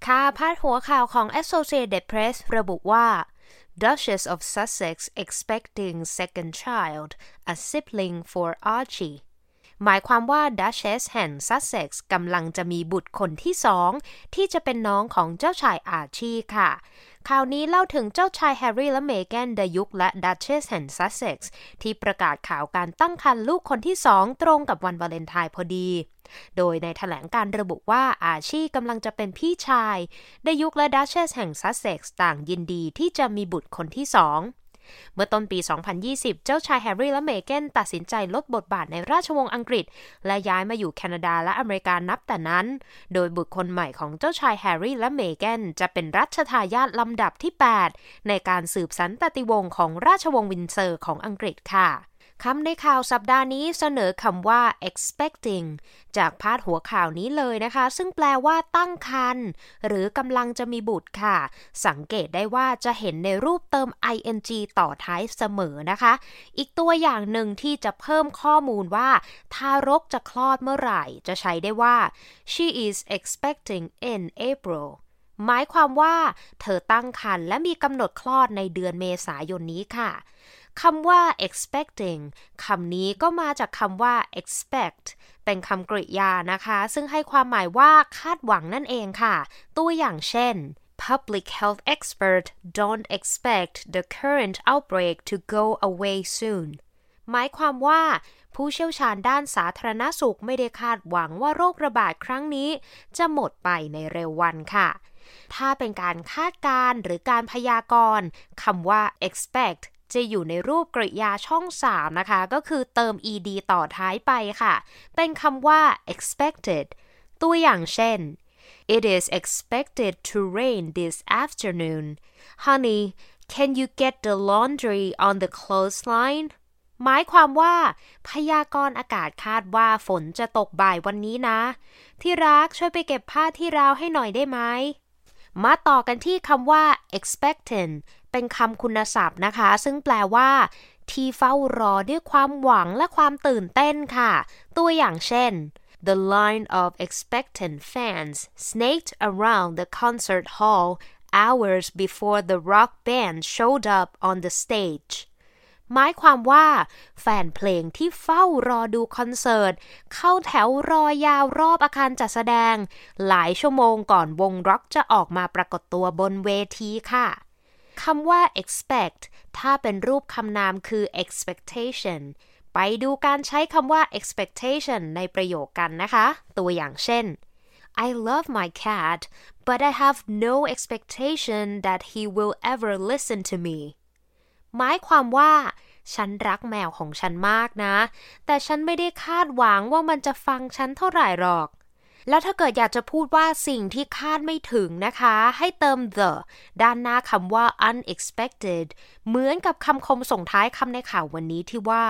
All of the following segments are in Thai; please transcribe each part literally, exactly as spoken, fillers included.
ค่ะพาดหัวข่าวของ Associated Press ระบุว่า Duchess of Sussex expecting second child a sibling for Archie หมายความว่า Duchess แห่ง Sussex กำลังจะมีบุตรคนที่สองที่จะเป็นน้องของเจ้าชายอาร์ชีค่ะข่าวนี้เล่าถึงเจ้าชายแฮร์รี่และเมแกนเดยุคและ Duchess แห่ง Sussex ที่ประกาศข่าวการตั้งครรภ์ลูกคนที่สองตรงกับวันวาเลนไทน์พอดีโดยในแถลงการระบุว่าอาร์ชีกำลังจะเป็นพี่ชายเดยุคและ Duchess แห่ง Sussex ต่างยินดีที่จะมีบุตรคนที่สองเมื่อต้นปี สองพันยี่สิบ เจ้าชายแฮร์รี่และเมแกนตัดสินใจลดบทบาทในราชวงศ์อังกฤษและย้ายมาอยู่แคนาดาและอเมริกานับแต่นั้นโดยบุตรคนใหม่ของเจ้าชายแฮร์รี่และเมแกนจะเป็นรัชทายาทลำดับที่แปดในการสืบสันตติวงศ์ของราชวงศ์วินเซอร์ของอังกฤษค่ะคำในข่าวสัปดาห์นี้เสนอคำว่า expecting จากพาดหัวข่าวนี้เลยนะคะซึ่งแปลว่าตั้งครรภ์หรือกำลังจะมีบุตรค่ะสังเกตได้ว่าจะเห็นในรูปเติม ing ต่อท้ายเสมอนะคะอีกตัวอย่างหนึ่งที่จะเพิ่มข้อมูลว่าทารกจะคลอดเมื่อไหร่จะใช้ได้ว่า she is expecting in April หมายความว่าเธอตั้งครรภ์และมีกำหนดคลอดในเดือนเมษายนนี้ค่ะคำว่า expecting คำนี้ก็มาจากคำว่า expect เป็นคำกริยานะคะซึ่งให้ความหมายว่าคาดหวังนั่นเองค่ะตัวอย่างเช่น Public health experts don't expect the current outbreak to go away soon หมายความว่าผู้เชี่ยวชาญด้านสาธารณสุขไม่ได้คาดหวังว่าโรคระบาดครั้งนี้จะหมดไปในเร็ววันค่ะถ้าเป็นการคาดการณ์หรือการพยากรณ์คำว่า expectจะอยู่ในรูปกริยาช่องสามนะคะก็คือเติม ed ต่อท้ายไปค่ะเป็นคำว่า expected ตัวอย่างเช่น It is expected to rain this afternoon. Honey, can you get the laundry on the clothesline? หมายความว่าพยากรณ์อากาศคาดว่าฝนจะตกบ่ายวันนี้นะที่รักช่วยไปเก็บผ้าที่ราวให้หน่อยได้ไหมมาต่อกันที่คำว่า expectant เป็นคำคุณศัพท์นะคะซึ่งแปลว่าที่เฝ้ารอด้วยความหวังและความตื่นเต้นค่ะตัวอย่างเช่น The line of expectant fans snaked around the concert hall hours before the rock band showed up on the stage หมายความว่าแฟนเพลงที่เฝ้ารอดูคอนเสิร์ตเข้าแถวรอยาวรอบอาคารจัดแสดงหลายชั่วโมงก่อนวงร็อกจะออกมาปรากฏตัวบนเวทีค่ะคำว่า expect ถ้าเป็นรูปคำนามคือ expectation ไปดูการใช้คำว่า expectation ในประโยคกันนะคะตัวอย่างเช่น I love my cat but I have no expectation that he will ever listen to me หมายความว่าฉันรักแมวของฉันมากนะแต่ฉันไม่ได้คาดหวังว่ามันจะฟังฉันเท่าไหร่หรอกแล้วถ้าเกิดอยากจะพูดว่าสิ่งที่คาดไม่ถึงนะคะให้เติม the ด้านหน้าคำว่า unexpected เหมือนกับคำคมส่งท้ายคำในข่าววันนี้ที่ว่า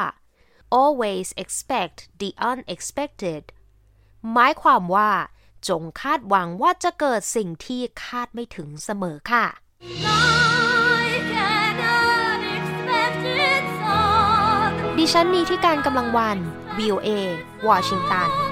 always expect the unexpected หมายความว่าจงคาดหวังว่าจะเกิดสิ่งที่คาดไม่ถึงเสมอค่ะดิฉันนีที่การกำลังวัน วี โอ เอ วอชิงตัน